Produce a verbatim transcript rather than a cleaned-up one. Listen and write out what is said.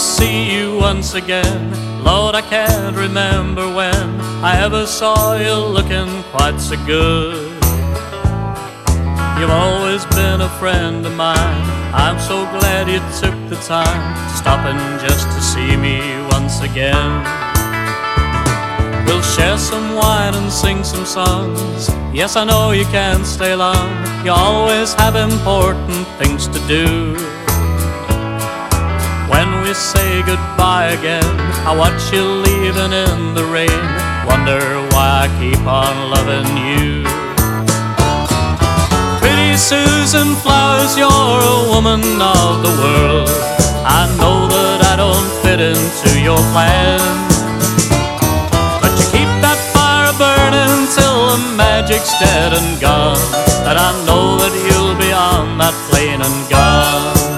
see you once again. Lord, I can't remember when I ever saw you looking quite so good. You've always been a friend of mine. I'm so glad you took the time to stop in just to see me once again. We'll share some wine and sing some songs. Yes, I know you can't stay long. You always have important things to do. When we say goodbye again, I watch you leaving in the rain. Wonder why I keep on loving you. Pretty Susan Flowers, you're a woman of the world. I know that I don't fit into your plan, but you keep that fire burning till the magic's dead and gone. That I know that you'll be on that plane and gone.